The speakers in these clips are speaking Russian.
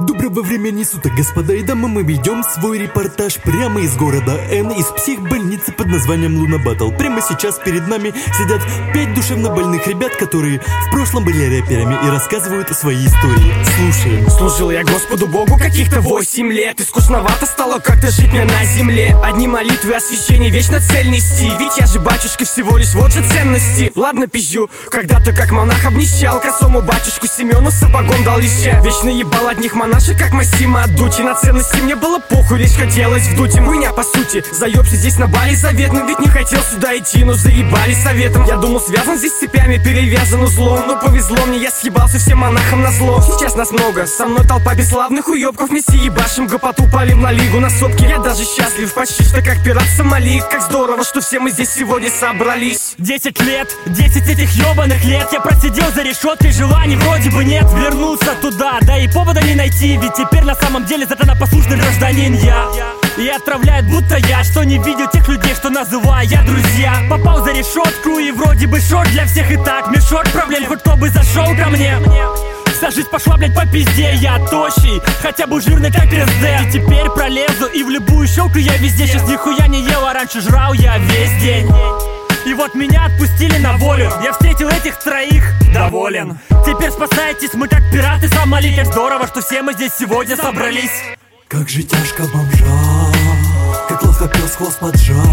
Доброго времени суток, господа и дамы, мы ведем свой репортаж прямо из города Н, из психбольницы под названием Луна Баттл. Прямо сейчас перед нами сидят 5 душевнобольных ребят, которые в прошлом были рэперами и рассказывают свои истории. Слушаем. Служил я Господу Богу каких-то 8 лет, и скучновато стало как-то жить мне на земле. Одни молитвы, освящение, вечно цель нести, ведь я же батюшка всего лишь, вот же ценности. Ладно, пизжу, когда-то как монах обнищал, косому батюшку Семену сапогом дал леща. Вечно ебал одних монашек, как Массимо Дути. На ценности мне было похуй, лишь хотелось вдуть им. Хуйня по сути, заебся здесь на бале заветным, ведь не хотел сюда идти, но заебали советом. Я думал, связан здесь цепями, перевязан узлом, но повезло мне, я съебался всем монахам на зло. Сейчас нас много, со мной толпа бесславных уебков, вместе ебашим гопоту, палим на лигу на сопке. Я даже счастлив, почти что как пират Сомали. Как здорово, что все мы здесь сегодня собрались. 10 лет, 10 этих ебаных лет я просидел за решеткой, желаний вроде бы нет вернуться туда, да и повода не найти, ведь теперь на самом деле законопослушный гражданин я. И отправляют будто я, что не видел тех людей, что называю я друзья. Попал за решетку и вроде бы шок для всех и так, мешок проблем, хоть кто бы зашел ко мне. Вся жизнь пошла, блядь, по пизде, я тощий, хотя бы жирный как РСД. И теперь пролезу и в любую щелку я везде. Сейчас нихуя не ел, а раньше жрал я весь день. И вот меня отпустили на волю, я встретил этих троих, доволен. Теперь спасайтесь, мы как пираты Сомали. Как здорово, что все мы здесь сегодня собрались. Как же тяжко бомжа, как ловко пес хвост поджал.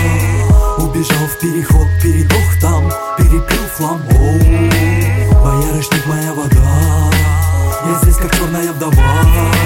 Убежал в переход, передох там, перепил флам. Боярышник моя вода, я здесь как черная вдова.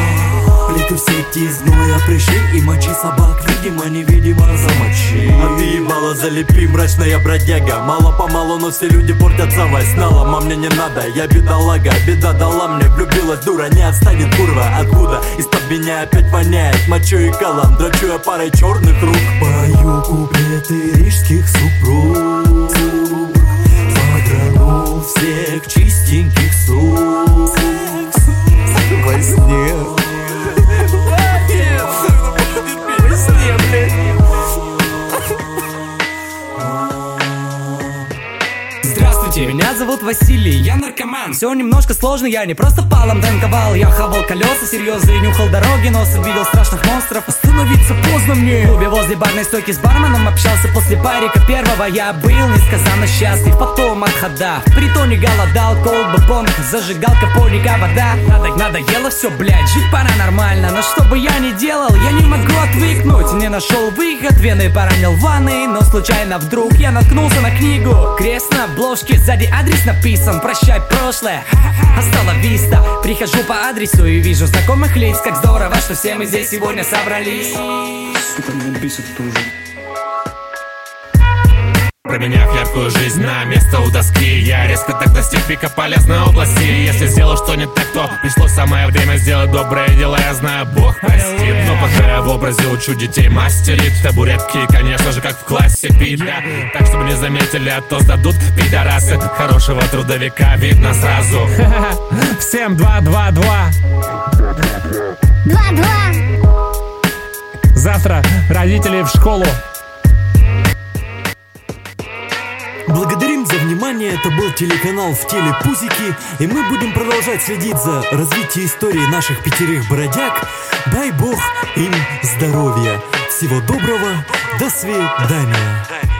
Плету сети из гноя, прыщи и мочи собак, видимо-невидимо замочи. А ты ебало залепи, мрачная бродяга. Мало-помалу, но все люди портятся во снала. А мне не надо, я бедолага, беда дала мне, влюбилась дура. Не отстанет курва, откуда? Из-под меня опять воняет мочой и калом. Дрочу я парой черных рук. Пою куплеты рижских супруг, погранул всех чистеньких сук во сне. Здравствуйте, меня зовут Василий, я наркоман. Все немножко сложно, я не просто палом танковал. Я хавал колеса серьезно и нюхал дороги, но видел страшных монстров. Остановиться поздно мне. В клубе возле барной стойки с барменом общался. После парика первого я был несказанно счастлив. Потом отхода, в притоне голодал. Колба, бонг, зажигалка, полика, вода. Надоело все, блядь, жить пора нормально. Но что бы я ни делал, я не могу отвыкнуть. Не нашел выход, вены поранил ванны. Но случайно вдруг я наткнулся на книгу. Крест на обложке, сзади адрес написан. Прощай прошлое, остала виста. Прихожу по адресу и вижу знакомых лиц. Как здорово, что все мы здесь сегодня собрались. Сука, меня бесит тоже. Променяв яркую жизнь на место у доски, я резко так достиг пика полезной области. Если сделал что не так, то пришло самое время сделать добрые дела. Я знаю, Бог простит, но пока я в образе учу детей мастерить табуретки, конечно же, как в классе пить, да? Так, чтобы не заметили, а то сдадут пидорасы. Хорошего трудовика видно сразу. Всем 2-2-2. 2-2. Завтра родители в школу. Благодарим за внимание, это был телеканал «В теле пузики», и мы будем продолжать следить за развитием истории наших 5 бродяг. Дай бог им здоровья. Всего доброго, до свидания.